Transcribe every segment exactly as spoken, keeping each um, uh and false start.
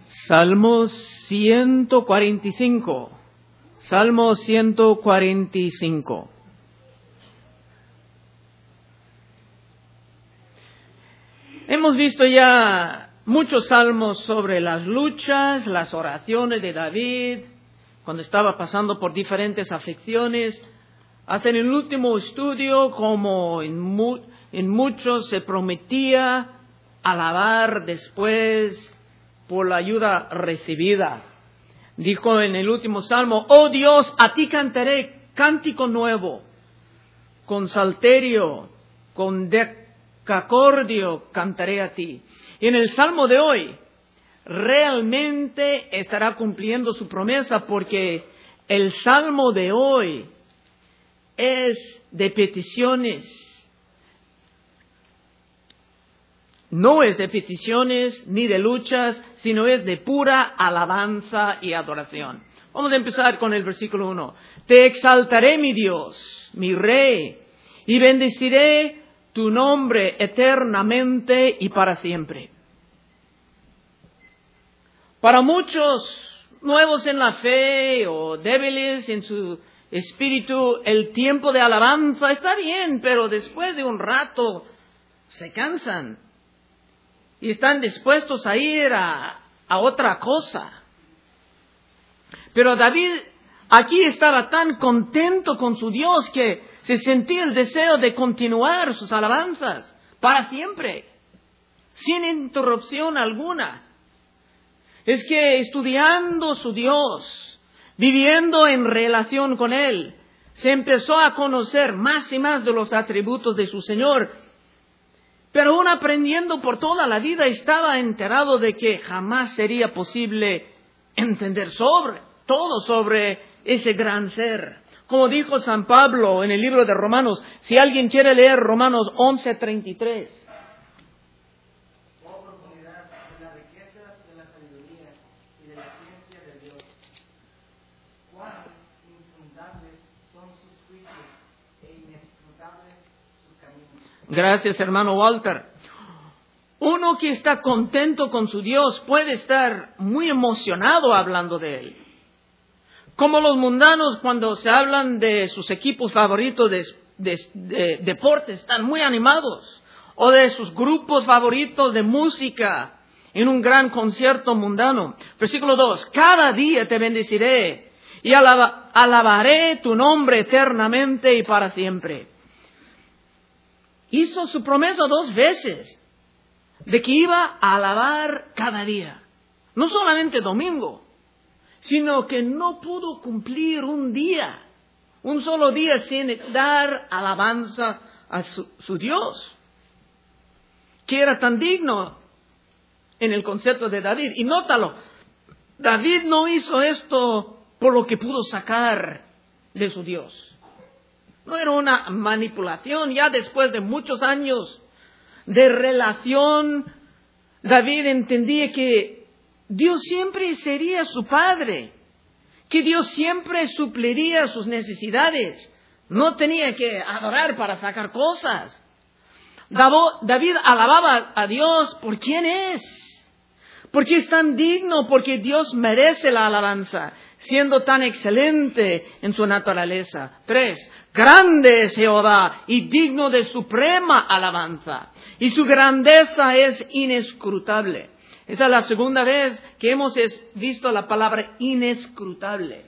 Salmo ciento cuarenta y cinco. Salmo ciento cuarenta y cinco. Hemos visto ya muchos salmos sobre las luchas, las oraciones de David, cuando estaba pasando por diferentes aflicciones. Hasta en el último estudio, como en, mu- en muchos se prometía alabar después por la ayuda recibida. Dijo en el último salmo: oh Dios, a ti cantaré cántico nuevo, con salterio, con decacordio cantaré a ti. Y en el salmo de hoy, realmente estará cumpliendo su promesa, porque el salmo de hoy es de peticiones. No es de peticiones ni de luchas, sino es de pura alabanza y adoración. Vamos a empezar con el versículo uno. Te exaltaré, mi Dios, mi Rey, y bendeciré tu nombre eternamente y para siempre. Para muchos nuevos en la fe o débiles en su espíritu, el tiempo de alabanza está bien, pero después de un rato se cansan y están dispuestos a ir a, a otra cosa. Pero David aquí estaba tan contento con su Dios que se sentía el deseo de continuar sus alabanzas para siempre, sin interrupción alguna. Es que estudiando su Dios, viviendo en relación con Él, se empezó a conocer más y más de los atributos de su Señor. Pero aún aprendiendo por toda la vida, estaba enterado de que jamás sería posible entender sobre todo sobre ese gran ser. Como dijo San Pablo en el libro de Romanos, si alguien quiere leer Romanos once treinta y tres. Oh profundidad de las riquezas de la sabiduría y de la ciencia de Dios. Cuán insondables son sus juicios e inescrutables sus caminos. Gracias, hermano Walter. Uno que está contento con su Dios puede estar muy emocionado hablando de Él. Como los mundanos, cuando se hablan de sus equipos favoritos de, de, de deportes, están muy animados. O de sus grupos favoritos de música en un gran concierto mundano. Versículo dos. Cada día te bendeciré y alaba, alabaré tu nombre eternamente y para siempre. Hizo su promesa dos veces de que iba a alabar cada día. No solamente domingo, sino que no pudo cumplir un día, un solo día sin dar alabanza a su, su Dios, que era tan digno en el concepto de David. Y nótalo, David no hizo esto por lo que pudo sacar de su Dios. No era una manipulación. Ya después de muchos años de relación, David entendía que Dios siempre sería su padre, que Dios siempre supliría sus necesidades. No tenía que adorar para sacar cosas. David alababa a Dios por quién es, porque es tan digno, porque Dios merece la alabanza, siendo tan excelente en su naturaleza. Tres, grande es Jehová y digno de suprema alabanza, y su grandeza es inescrutable. Esa es la segunda vez que hemos visto la palabra inescrutable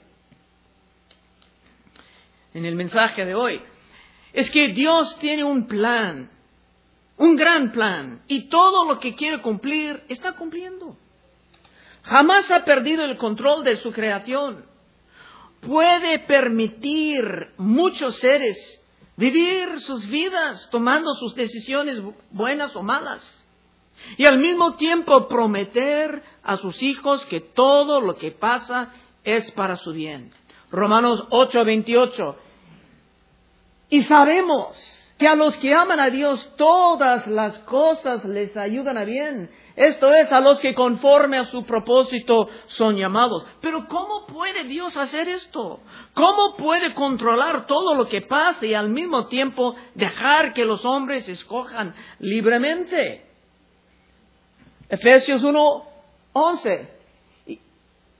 en el mensaje de hoy. Es que Dios tiene un plan, un gran plan, y todo lo que quiere cumplir está cumpliendo. Jamás ha perdido el control de su creación. Puede permitir muchos seres vivir sus vidas tomando sus decisiones buenas o malas. Y al mismo tiempo prometer a sus hijos que todo lo que pasa es para su bien. Romanos ocho veintiocho. Y sabemos que a los que aman a Dios todas las cosas les ayudan a bien. Esto es, a los que conforme a su propósito son llamados. Pero ¿cómo puede Dios hacer esto? ¿Cómo puede controlar todo lo que pasa y al mismo tiempo dejar que los hombres escojan libremente? Efesios uno once.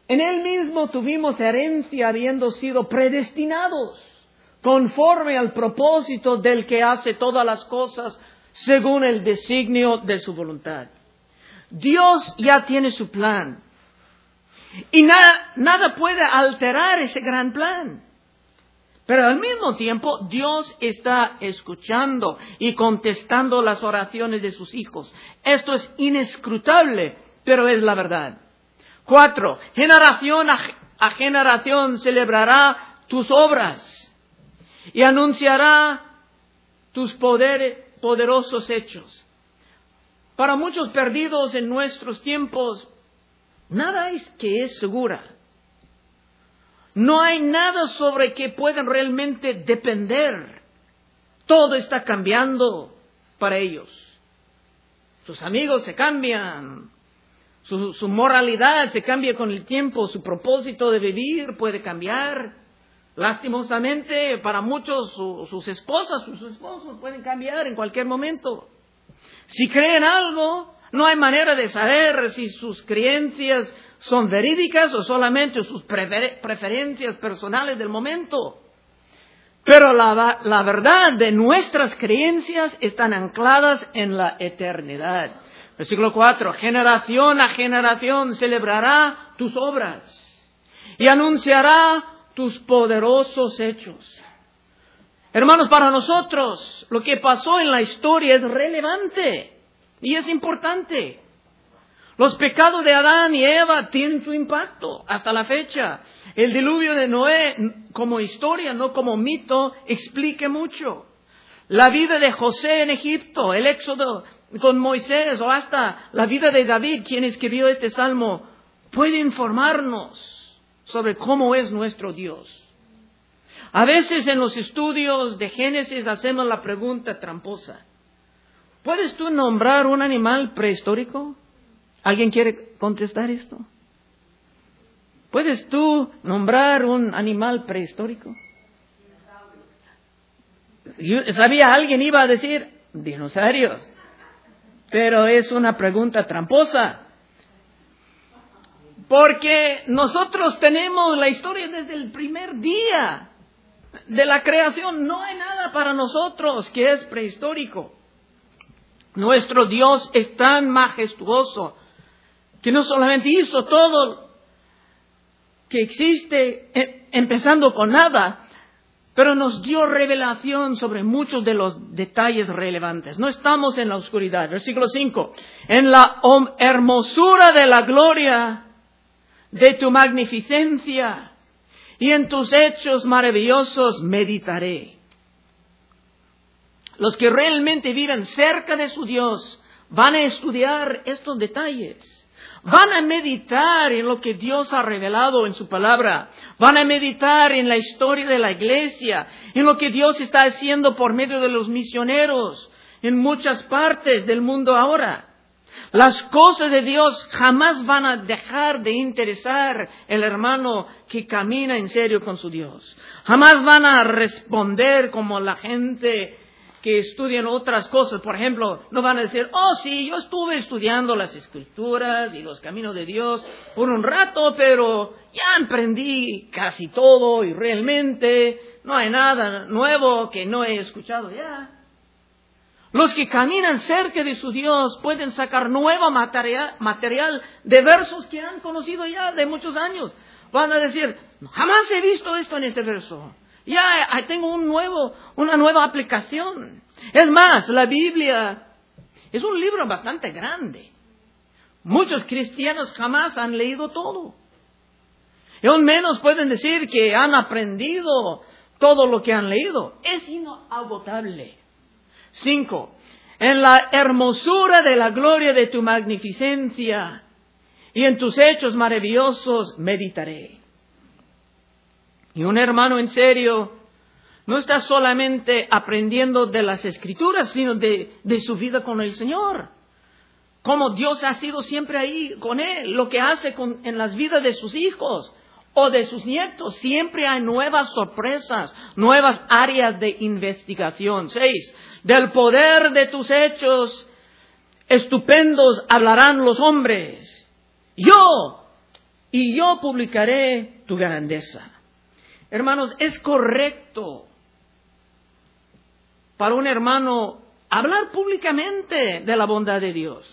En Él mismo tuvimos herencia habiendo sido predestinados conforme al propósito del que hace todas las cosas según el designio de su voluntad. Dios ya tiene su plan. Y nada, nada puede alterar ese gran plan. Pero al mismo tiempo, Dios está escuchando y contestando las oraciones de sus hijos. Esto es inescrutable, pero es la verdad. Cuatro, generación a, a generación celebrará tus obras y anunciará tus poderes, poderosos hechos. Para muchos perdidos en nuestros tiempos, nada es que es segura. No hay nada sobre que puedan realmente depender. Todo está cambiando para ellos. Sus amigos se cambian. Su, su moralidad se cambia con el tiempo. Su propósito de vivir puede cambiar. Lastimosamente, para muchos, su, sus esposas, sus esposos pueden cambiar en cualquier momento. Si creen algo, no hay manera de saber si sus creencias son verídicas o solamente sus prefer- preferencias personales del momento. Pero la, la verdad de nuestras creencias están ancladas en la eternidad. Versículo cuatro. Generación a generación celebrará tus obras y anunciará tus poderosos hechos. Hermanos, para nosotros lo que pasó en la historia es relevante y es importante. Los pecados de Adán y Eva tienen su impacto hasta la fecha. El diluvio de Noé, como historia, no como mito, explica mucho. La vida de José en Egipto, el éxodo con Moisés, o hasta la vida de David, quien escribió este salmo, puede informarnos sobre cómo es nuestro Dios. A veces en los estudios de Génesis hacemos la pregunta tramposa. ¿Puedes tú nombrar un animal prehistórico? ¿Alguien quiere contestar esto? ¿Puedes tú nombrar un animal prehistórico? Yo sabía, alguien iba a decir dinosaurios, pero es una pregunta tramposa. Porque nosotros tenemos la historia desde el primer día de la creación. No hay nada para nosotros que es prehistórico. Nuestro Dios es tan majestuoso que no solamente hizo todo que existe, empezando con nada, pero nos dio revelación sobre muchos de los detalles relevantes. No estamos en la oscuridad. Versículo cinco. En la hermosura de la gloria de tu magnificencia y en tus hechos maravillosos meditaré. Los que realmente viven cerca de su Dios van a estudiar estos detalles. Van a meditar en lo que Dios ha revelado en su palabra. Van a meditar en la historia de la iglesia, en lo que Dios está haciendo por medio de los misioneros en muchas partes del mundo ahora. Las cosas de Dios jamás van a dejar de interesar al hermano que camina en serio con su Dios. Jamás van a responder como la gente que estudian otras cosas. Por ejemplo, no van a decir, oh sí, yo estuve estudiando las Escrituras y los caminos de Dios por un rato, pero ya aprendí casi todo y realmente no hay nada nuevo que no he escuchado ya. Los que caminan cerca de su Dios pueden sacar nuevo material, material de versos que han conocido ya de muchos años. Van a decir, jamás he visto esto en este verso. Ya tengo un nuevo, una nueva aplicación. Es más, la Biblia es un libro bastante grande. Muchos cristianos jamás han leído todo. Y aún menos pueden decir que han aprendido todo lo que han leído. Es inagotable. Cinco. En la hermosura de la gloria de tu magnificencia y en tus hechos maravillosos meditaré. Y un hermano en serio no está solamente aprendiendo de las Escrituras, sino de, de su vida con el Señor. Como Dios ha sido siempre ahí con él, lo que hace con, en las vidas de sus hijos o de sus nietos. Siempre hay nuevas sorpresas, nuevas áreas de investigación. Seis. Del poder de tus hechos estupendos hablarán los hombres. Yo y yo publicaré tu grandeza. Hermanos, es correcto para un hermano hablar públicamente de la bondad de Dios.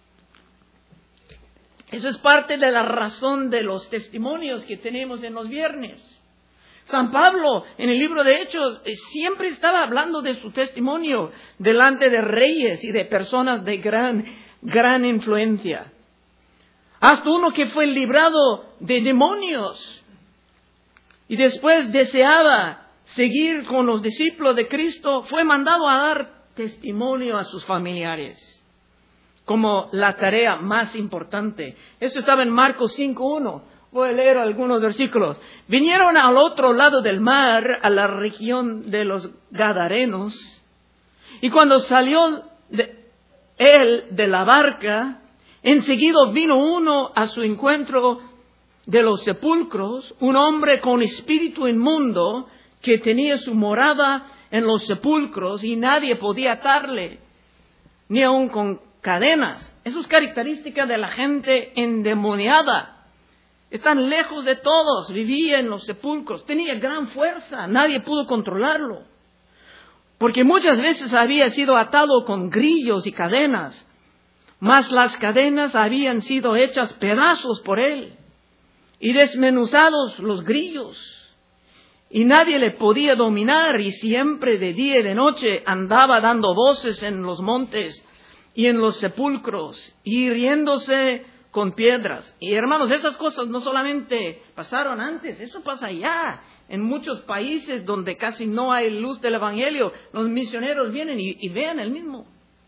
Eso es parte de la razón de los testimonios que tenemos en los viernes. San Pablo, en el libro de Hechos, siempre estaba hablando de su testimonio delante de reyes y de personas de gran, gran influencia. Hasta uno que fue librado de demonios y después deseaba seguir con los discípulos de Cristo, fue mandado a dar testimonio a sus familiares como la tarea más importante. Eso estaba en Marcos cinco uno. Voy a leer algunos versículos. Vinieron al otro lado del mar, a la región de los Gadarenos, y cuando salió de él de la barca, enseguida vino uno a su encuentro de los sepulcros, un hombre con espíritu inmundo que tenía su morada en los sepulcros y nadie podía atarle, ni aun con cadenas. Eso es característica de la gente endemoniada. Están lejos de todos, vivía en los sepulcros, tenía gran fuerza, nadie pudo controlarlo. Porque muchas veces había sido atado con grillos y cadenas, mas las cadenas habían sido hechas pedazos por él y desmenuzados los grillos. Y nadie le podía dominar y siempre de día y de noche andaba dando voces en los montes y en los sepulcros y hiriéndose con piedras. Y hermanos, estas cosas no solamente pasaron antes, eso pasa ya. En muchos países donde casi no hay luz del Evangelio, los misioneros vienen y, y vean el mismo.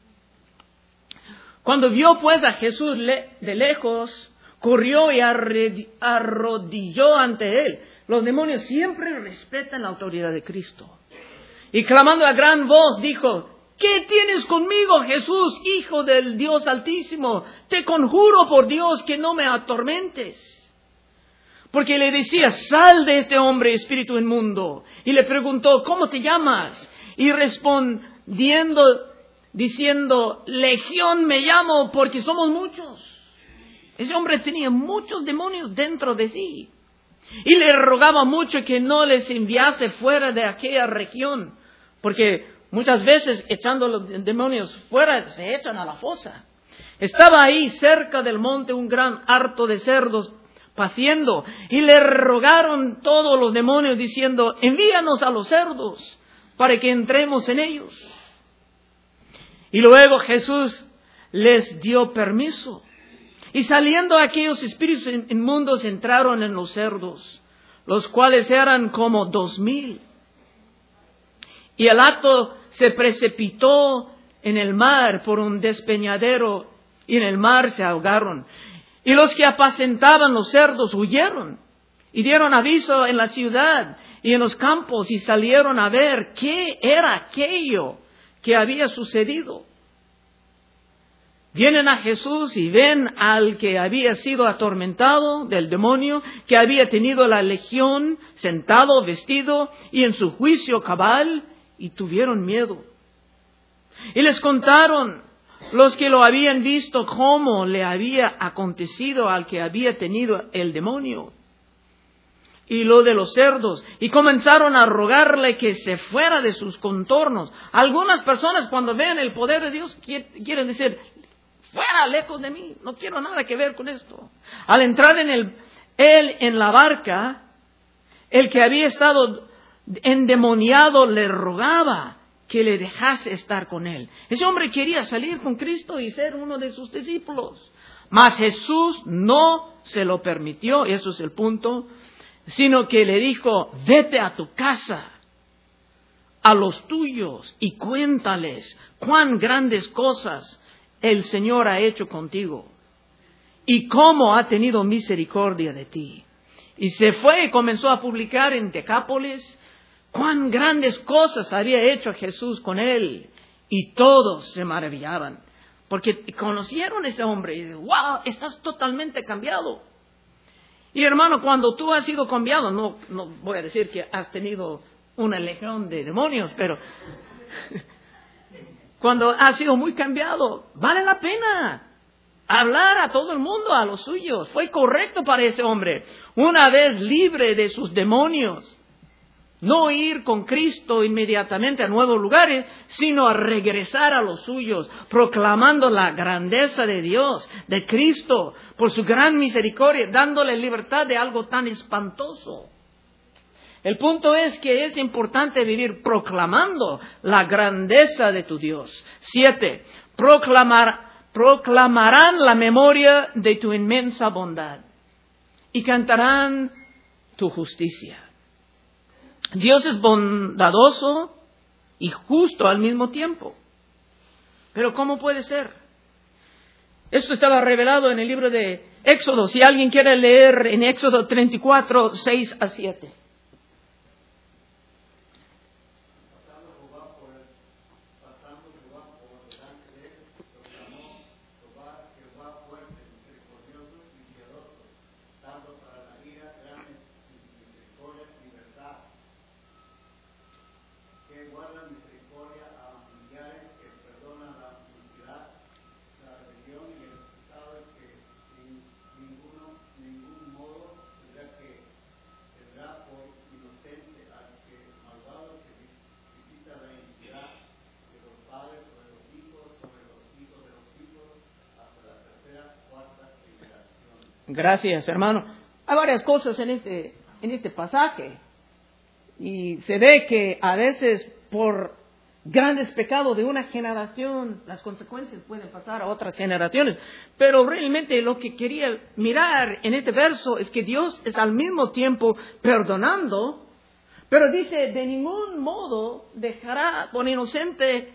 Cuando vio pues a Jesús le, de lejos, corrió y arrodilló ante él. Los demonios siempre respetan la autoridad de Cristo. Y clamando a gran voz dijo: ¿qué tienes conmigo, Jesús, Hijo del Dios Altísimo? Te conjuro por Dios que no me atormentes. Porque le decía: sal de este hombre, espíritu inmundo. Y le preguntó: ¿cómo te llamas? Y respondiendo, diciendo: Legión me llamo, porque somos muchos. Ese hombre tenía muchos demonios dentro de sí. Y le rogaba mucho que no les enviase fuera de aquella región, porque muchas veces echando los demonios fuera se echan a la fosa. Estaba ahí cerca del monte un gran hato de cerdos paciendo, y le rogaron todos los demonios diciendo: envíanos a los cerdos para que entremos en ellos. Y luego Jesús les dio permiso. Y saliendo aquellos espíritus inmundos entraron en los cerdos, los cuales eran como dos mil. Y el hato se precipitó en el mar por un despeñadero, y en el mar se ahogaron. Y los que apacentaban los cerdos huyeron, y dieron aviso en la ciudad y en los campos, y salieron a ver qué era aquello que había sucedido. Vienen a Jesús y ven al que había sido atormentado del demonio, que había tenido la legión, sentado, vestido y en su juicio cabal, y tuvieron miedo. Y les contaron los que lo habían visto cómo le había acontecido al que había tenido el demonio y lo de los cerdos, y comenzaron a rogarle que se fuera de sus contornos. Algunas personas, cuando ven el poder de Dios, quieren decir: fuera, lejos de mí, no quiero nada que ver con esto. Al entrar en el, él en la barca, el que había estado endemoniado le rogaba que le dejase estar con él. Ese hombre quería salir con Cristo y ser uno de sus discípulos. Mas Jesús no se lo permitió, y eso es el punto, sino que le dijo: vete a tu casa, a los tuyos, y cuéntales cuán grandes cosas el Señor ha hecho contigo y cómo ha tenido misericordia de ti. Y se fue y comenzó a publicar en Decápolis cuán grandes cosas había hecho Jesús con él, y todos se maravillaban porque conocieron a ese hombre y dijeron: wow, estás totalmente cambiado. Y hermano, cuando tú has sido cambiado, no, no voy a decir que has tenido una legión de demonios, pero cuando has sido muy cambiado, vale la pena hablar a todo el mundo, a los suyos. Fue correcto para ese hombre, una vez libre de sus demonios, no ir con Cristo inmediatamente a nuevos lugares, sino a regresar a los suyos, proclamando la grandeza de Dios, de Cristo, por su gran misericordia, dándole libertad de algo tan espantoso. El punto es que es importante vivir proclamando la grandeza de tu Dios. Siete, proclamar, proclamarán la memoria de tu inmensa bondad y cantarán tu justicia. Dios es bondadoso y justo al mismo tiempo. Pero ¿cómo puede ser? Esto estaba revelado en el libro de Éxodo. Si alguien quiere leer en Éxodo treinta y cuatro, seis a siete. Gracias, hermano. Hay varias cosas en este, en este pasaje. Y se ve que a veces por grandes pecados de una generación, las consecuencias pueden pasar a otras generaciones. Pero realmente lo que quería mirar en este verso es que Dios es al mismo tiempo perdonando, pero dice, de ningún modo dejará por inocente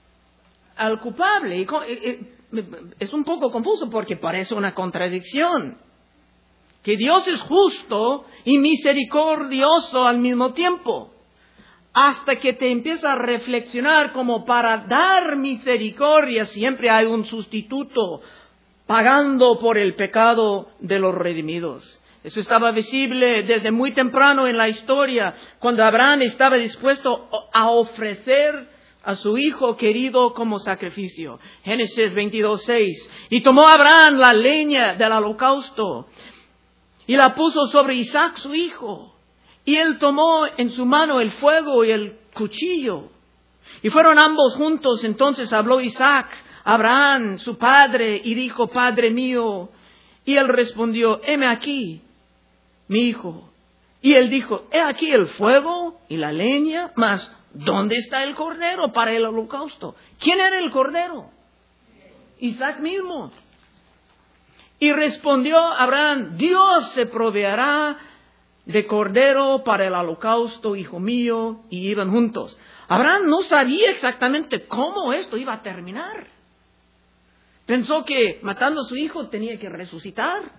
al culpable. Y es un poco confuso porque parece una contradicción. Que Dios es justo y misericordioso al mismo tiempo. Hasta que te empiezas a reflexionar como para dar misericordia siempre hay un sustituto pagando por el pecado de los redimidos. Eso estaba visible desde muy temprano en la historia, cuando Abraham estaba dispuesto a ofrecer a su hijo querido como sacrificio. Génesis veintidós, seis. Y tomó Abraham la leña del holocausto y la puso sobre Isaac su hijo. Y él tomó en su mano el fuego y el cuchillo. Y fueron ambos juntos. Entonces habló Isaac a Abraham, su padre, y dijo, Padre mío. Y él respondió, heme aquí, mi hijo. Y él dijo, he aquí el fuego y la leña, mas ¿dónde está el cordero para el holocausto? ¿Quién era el cordero? Isaac mismo. Y respondió Abraham, Dios se proveerá de cordero para el holocausto, hijo mío. Y iban juntos. Abraham no sabía exactamente cómo esto iba a terminar. Pensó que matando a su hijo tenía que resucitar.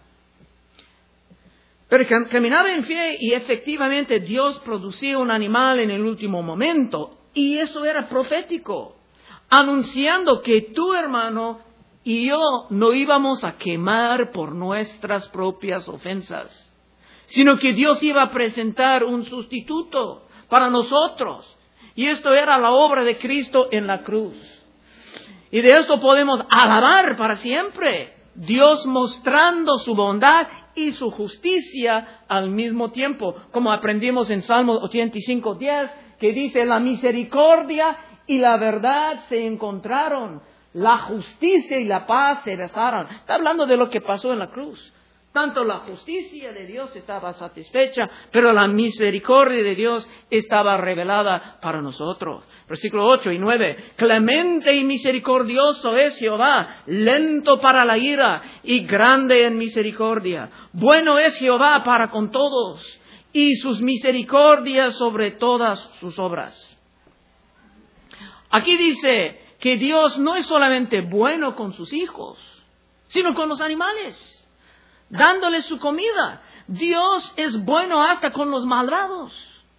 Pero caminaba en fe y efectivamente Dios producía un animal en el último momento. Y eso era profético, anunciando que tu hermano y yo no íbamos a quemar por nuestras propias ofensas, sino que Dios iba a presentar un sustituto para nosotros. Y esto era la obra de Cristo en la cruz. Y de esto podemos alabar para siempre, Dios mostrando su bondad y su justicia al mismo tiempo, como aprendimos en Salmo ochenta y cinco, diez, que dice, la misericordia y la verdad se encontraron, la justicia y la paz se besaron. Está hablando de lo que pasó en la cruz. Tanto la justicia de Dios estaba satisfecha, pero la misericordia de Dios estaba revelada para nosotros. Versículo ocho y nueve. Clemente y misericordioso es Jehová, lento para la ira y grande en misericordia. Bueno es Jehová para con todos, y sus misericordias sobre todas sus obras. Aquí dice que Dios no es solamente bueno con sus hijos, sino con los animales, dándoles su comida. Dios es bueno hasta con los malvados.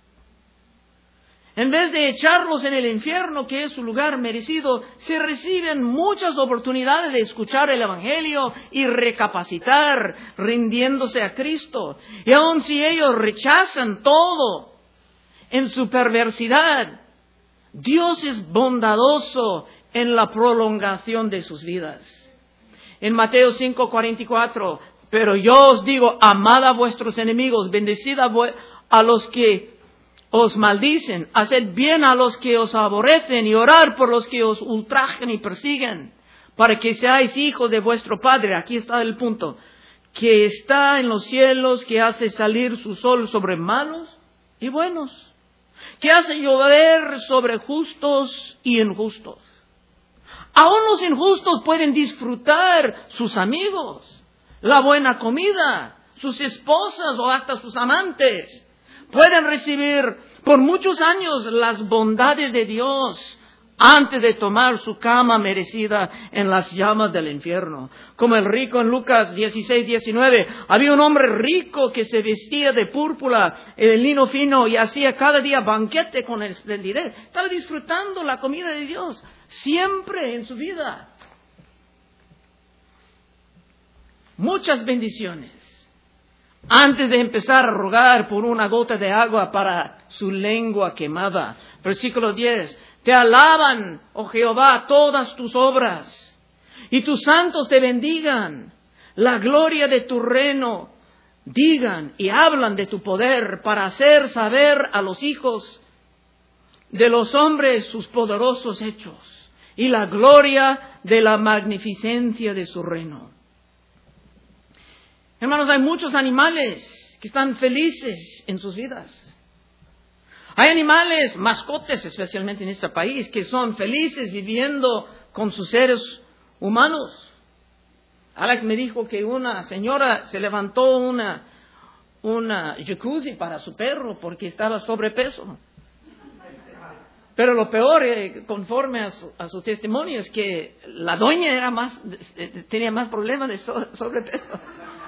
En vez de echarlos en el infierno, que es su lugar merecido, se reciben muchas oportunidades de escuchar el Evangelio y recapacitar, rindiéndose a Cristo. Y aun si ellos rechazan todo en su perversidad, Dios es bondadoso en la prolongación de sus vidas. En Mateo cinco cuarenta y cuatro, pero yo os digo, amad a vuestros enemigos, bendecid a, a los que os maldicen, haced bien a los que os aborrecen y orad por los que os ultrajan y persiguen, para que seáis hijos de vuestro Padre. Aquí está el punto, que está en los cielos, que hace salir su sol sobre malos y buenos, que hace llover sobre justos y injustos. Aún los injustos pueden disfrutar sus amigos, la buena comida, sus esposas o hasta sus amantes. Pueden recibir por muchos años las bondades de Dios antes de tomar su cama merecida en las llamas del infierno. Como el rico en Lucas dieciséis diecinueve, había un hombre rico que se vestía de púrpura, de lino fino, y hacía cada día banquete con esplendidez. Estaba disfrutando la comida de Dios siempre en su vida. Muchas bendiciones antes de empezar a rogar por una gota de agua para su lengua quemada. Versículo diez. Te alaban, oh Jehová, todas tus obras, y tus santos te bendigan. La gloria de tu reino digan y hablan de tu poder, para hacer saber a los hijos de los hombres sus poderosos hechos y la gloria de la magnificencia de su reino. Hermanos, hay muchos animales que están felices en sus vidas. Hay animales, mascotas, especialmente en este país, que son felices viviendo con sus seres humanos. Alex me dijo que una señora se levantó una, una jacuzzi para su perro porque estaba sobrepeso. Pero lo peor, eh, conforme a su, a su testimonio, es que la doña era más, tenía más problemas de so, sobrepeso.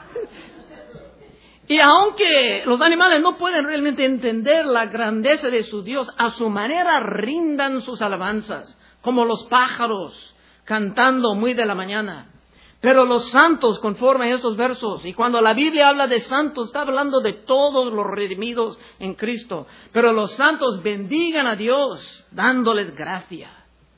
Y aunque los animales no pueden realmente entender la grandeza de su Dios, a su manera rindan sus alabanzas, como los pájaros cantando muy de la mañana. Pero los santos, conforme a estos versos, y cuando la Biblia habla de santos, está hablando de todos los redimidos en Cristo. Pero los santos bendigan a Dios, dándoles gracia.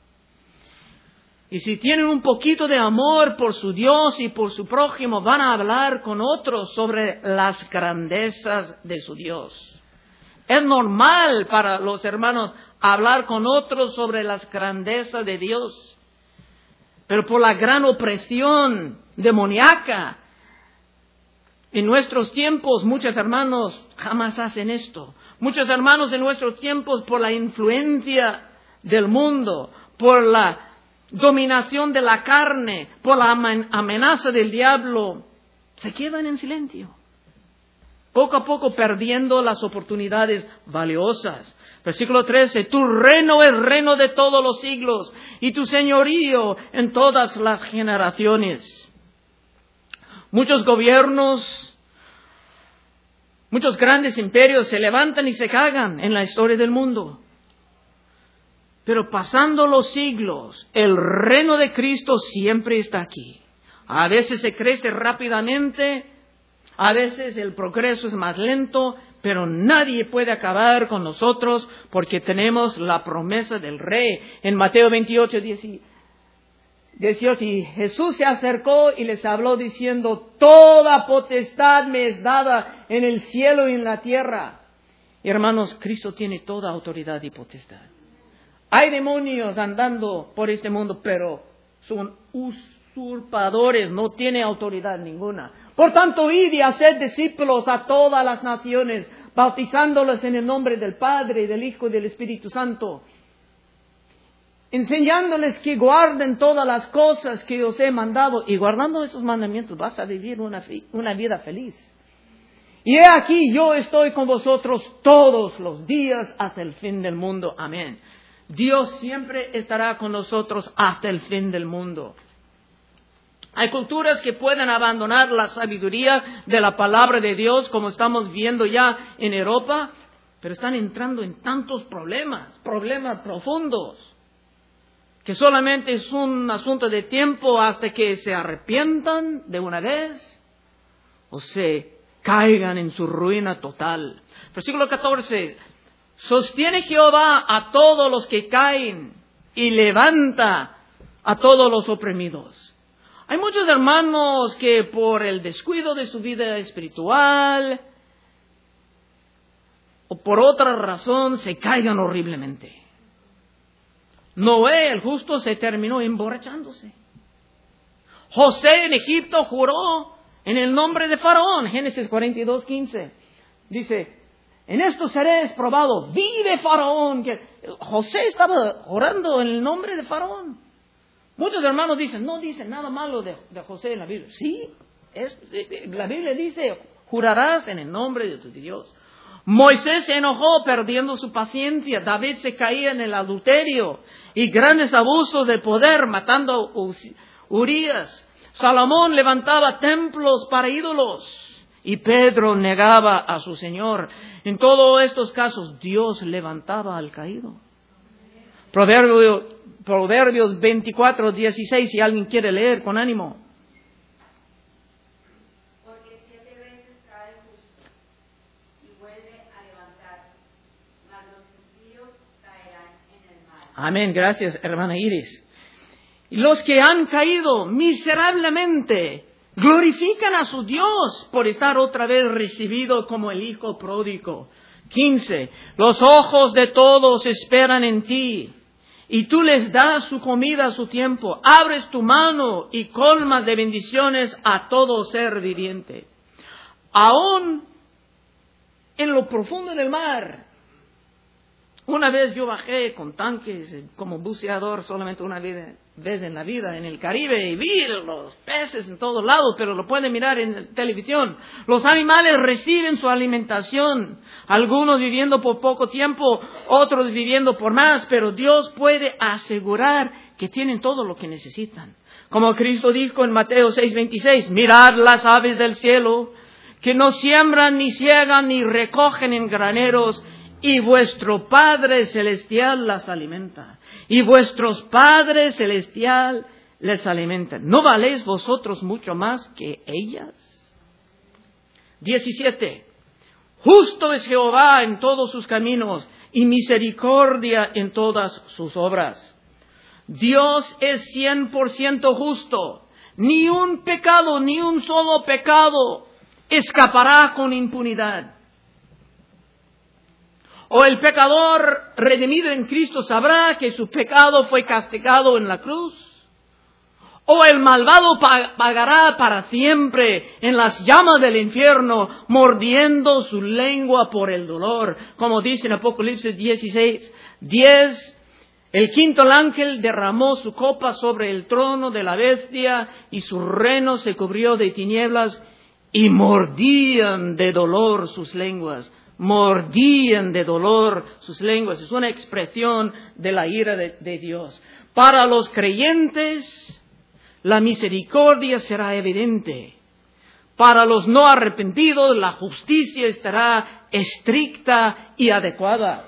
Y si tienen un poquito de amor por su Dios y por su prójimo, van a hablar con otros sobre las grandezas de su Dios. Es normal para los hermanos hablar con otros sobre las grandezas de Dios. Pero por la gran opresión demoníaca en nuestros tiempos, muchos hermanos jamás hacen esto. Muchos hermanos en nuestros tiempos, por la influencia del mundo, por la dominación de la carne, por la amenaza del diablo, se quedan en silencio, poco a poco perdiendo las oportunidades valiosas. Versículo trece, tu reino es reino de todos los siglos, y tu señorío en todas las generaciones. Muchos gobiernos, muchos grandes imperios se levantan y se cagan en la historia del mundo. Pero pasando los siglos, el reino de Cristo siempre está aquí. A veces se crece rápidamente, a veces el progreso es más lento, pero nadie puede acabar con nosotros porque tenemos la promesa del Rey. En Mateo veintiocho, dieciocho, y Jesús se acercó y les habló diciendo, toda potestad me es dada en el cielo y en la tierra. Y hermanos, Cristo tiene toda autoridad y potestad. Hay demonios andando por este mundo, pero son usurpadores, no tienen autoridad ninguna. Por tanto, id y haced discípulos a todas las naciones, bautizándolos en el nombre del Padre, y del Hijo y del Espíritu Santo, enseñándoles que guarden todas las cosas que os he mandado. Y guardando esos mandamientos vas a vivir una, una vida feliz. Y he aquí, yo estoy con vosotros todos los días hasta el fin del mundo. Amén. Dios siempre estará con nosotros hasta el fin del mundo. Hay culturas que pueden abandonar la sabiduría de la palabra de Dios, como estamos viendo ya en Europa, pero están entrando en tantos problemas, problemas profundos, que solamente es un asunto de tiempo hasta que se arrepientan de una vez o se caigan en su ruina total. Versículo catorce. Sostiene Jehová a todos los que caen y levanta a todos los oprimidos. Hay muchos hermanos que por el descuido de su vida espiritual o por otra razón se caigan horriblemente. Noé, el justo, se terminó emborrachándose. José en Egipto juró en el nombre de Faraón. Génesis cuarenta y dos, quince. Dice, en esto seréis probado. Vive Faraón. Que José estaba orando en el nombre de Faraón. Muchos hermanos dicen, no dice nada malo de, de José en la Biblia. Sí, es, la Biblia dice, jurarás en el nombre de tu Dios. Moisés se enojó perdiendo su paciencia. David se caía en el adulterio y grandes abusos de poder matando a Urías. Salomón levantaba templos para ídolos y Pedro negaba a su Señor. En todos estos casos Dios levantaba al caído. Proverbios, Proverbios veinticuatro, dieciséis, si alguien quiere leer con ánimo. Porque siete veces cae el justo y vuelve a levantar, mas los impíos caerán en el mal. Amén, gracias hermana Iris. Y los que han caído miserablemente glorifican a su Dios por estar otra vez recibido como el hijo pródigo. quince. Los ojos de todos esperan en ti, y tú les das su comida a su tiempo. Abres tu mano y colmas de bendiciones a todo ser viviente. Aún en lo profundo del mar. Una vez yo bajé con tanques como buceador solamente una vez en la vida en el Caribe y vi los peces en todos lados, pero lo pueden mirar en televisión. Los animales reciben su alimentación, algunos viviendo por poco tiempo, otros viviendo por más, pero Dios puede asegurar que tienen todo lo que necesitan. Como Cristo dijo en Mateo seis veintiséis, mirad las aves del cielo, que no siembran, ni ciegan, ni recogen en graneros, y vuestro Padre Celestial las alimenta. Y vuestros Padres Celestial les alimentan. ¿No valéis vosotros mucho más que ellas? diecisiete. Justo es Jehová en todos sus caminos y misericordia en todas sus obras. Dios es cien por ciento justo. Ni un pecado, ni un solo pecado escapará con impunidad. O el pecador redimido en Cristo sabrá que su pecado fue castigado en la cruz. O el malvado pagará para siempre en las llamas del infierno, mordiendo su lengua por el dolor. Como dice en Apocalipsis dieciséis, diez, el quinto ángel derramó su copa sobre el trono de la bestia y su reino se cubrió de tinieblas y mordían de dolor sus lenguas. Mordían de dolor sus lenguas. Es una expresión de la ira de, de Dios. Para los creyentes, la misericordia será evidente. Para los no arrepentidos, la justicia estará estricta y adecuada.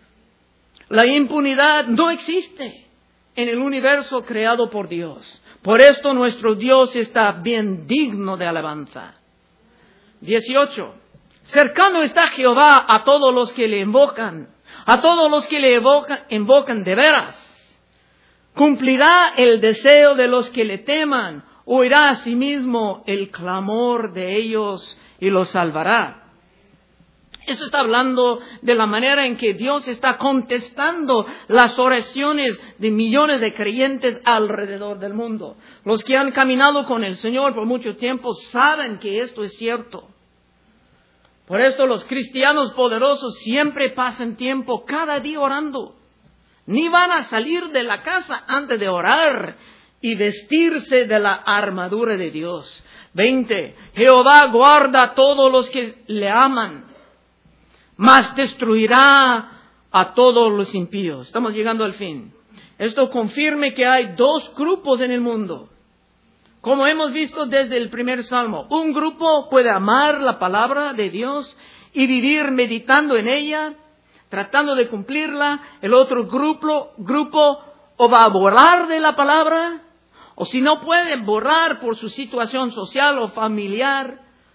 La impunidad no existe en el universo creado por Dios. Por esto nuestro Dios está bien digno de alabanza. dieciocho. Cercano está Jehová a todos los que le invocan, a todos los que le invocan, invocan de veras. Cumplirá el deseo de los que le teman, oirá a sí mismo el clamor de ellos y los salvará. Eso está hablando de la manera en que Dios está contestando las oraciones de millones de creyentes alrededor del mundo. Los que han caminado con el Señor por mucho tiempo saben que esto es cierto. Por esto los cristianos poderosos siempre pasan tiempo cada día orando. Ni van a salir de la casa antes de orar y vestirse de la armadura de Dios. veinte. Jehová guarda a todos los que le aman, mas destruirá a todos los impíos. Estamos llegando al fin. Esto confirma que hay dos grupos en el mundo. Como hemos visto desde el primer salmo, un grupo puede amar la palabra de Dios y vivir meditando en ella, tratando de cumplirla. El otro grupo, grupo o va a borrar de la palabra, o si no puede borrar por su situación social o familiar,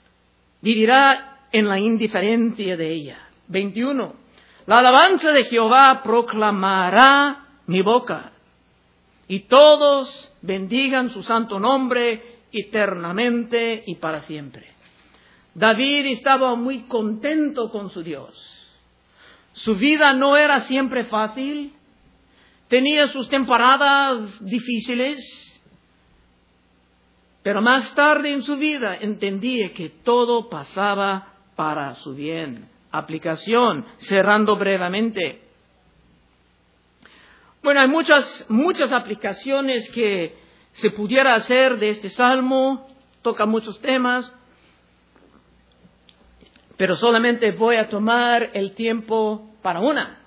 vivirá en la indiferencia de ella. veintiuno. La alabanza de Jehová proclamará mi boca. y todos bendigan su santo nombre eternamente y para siempre. David estaba muy contento con su Dios. Su vida no era siempre fácil, tenía sus temporadas difíciles, pero más tarde en su vida entendía que todo pasaba para su bien. Aplicación, cerrando brevemente. Bueno, hay muchas, muchas aplicaciones que se pudiera hacer de este salmo, toca muchos temas, pero solamente voy a tomar el tiempo para una.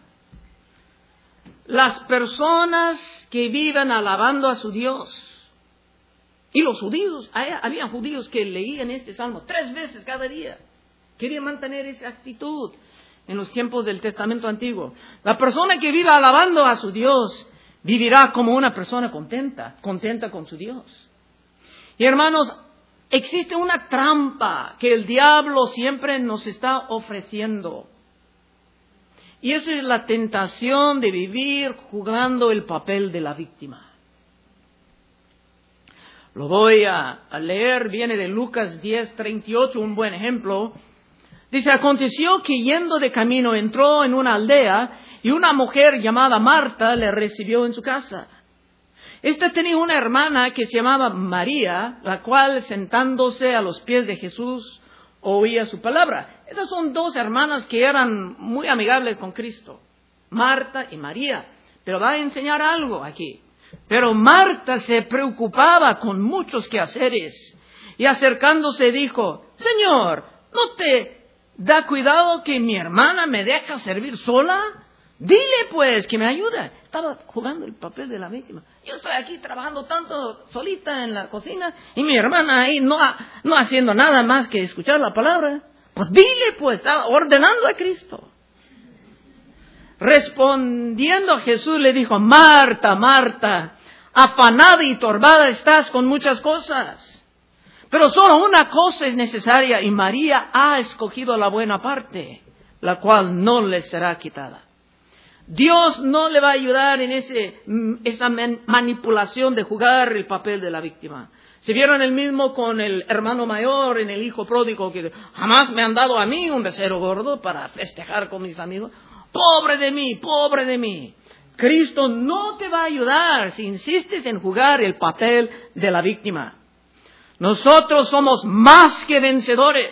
Las personas que viven alabando a su Dios, y los judíos, había judíos que leían este salmo tres veces cada día, querían mantener esa actitud en los tiempos del Testamento Antiguo. La persona que viva alabando a su Dios vivirá como una persona contenta, contenta con su Dios. Y hermanos, existe una trampa que el diablo siempre nos está ofreciendo. Y esa es la tentación de vivir jugando el papel de la víctima. Lo voy a, a leer, viene de Lucas diez, treinta y ocho, un buen ejemplo. Dice, aconteció que yendo de camino entró en una aldea y una mujer llamada Marta le recibió en su casa. Esta tenía una hermana que se llamaba María, la cual sentándose a los pies de Jesús oía su palabra. Estas son dos hermanas que eran muy amigables con Cristo, Marta y María. Pero va a enseñar algo aquí. Pero Marta se preocupaba con muchos quehaceres y acercándose dijo, Señor, ¿no te da cuidado que mi hermana me deja servir sola? Dile pues que me ayude. Estaba jugando el papel de la víctima. Yo estoy aquí trabajando tanto solita en la cocina y mi hermana ahí no, no haciendo nada más que escuchar la palabra. Pues dile pues, estaba ordenando a Cristo. Respondiendo Jesús le dijo, Marta, Marta, afanada y turbada estás con muchas cosas, pero solo una cosa es necesaria y María ha escogido la buena parte, la cual no le será quitada. Dios no le va a ayudar en ese, esa manipulación de jugar el papel de la víctima. Si vieron el mismo con el hermano mayor en el hijo pródigo, que jamás me han dado a mí un becerro gordo para festejar con mis amigos. Pobre de mí, pobre de mí. Cristo no te va a ayudar si insistes en jugar el papel de la víctima. Nosotros somos más que vencedores.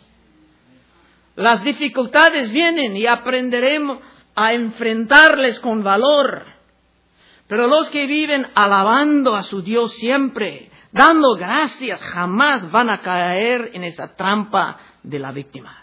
Las dificultades vienen y aprenderemos a enfrentarles con valor. Pero los que viven alabando a su Dios siempre, dando gracias, jamás van a caer en esa trampa de la víctima.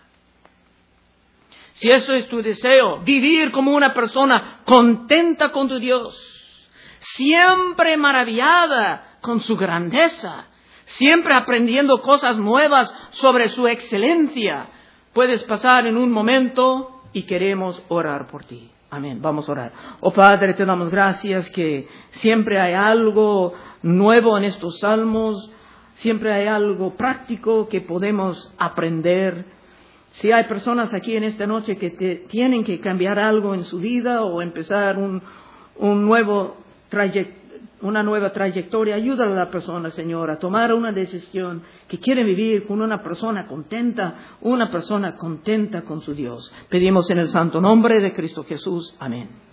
Si eso es tu deseo, vivir como una persona contenta con tu Dios, siempre maravillada con su grandeza, siempre aprendiendo cosas nuevas sobre su excelencia, puedes pasar en un momento y queremos orar por ti. Amén. Vamos a orar. Oh Padre, te damos gracias que siempre hay algo nuevo en estos salmos, siempre hay algo práctico que podemos aprender. Si hay personas aquí en esta noche que te, tienen que cambiar algo en su vida o empezar un, un nuevo trayect, una nueva trayectoria, ayúdale a la persona, Señor, a tomar una decisión que quiere vivir con una persona contenta, una persona contenta con su Dios. Pedimos en el santo nombre de Cristo Jesús. Amén.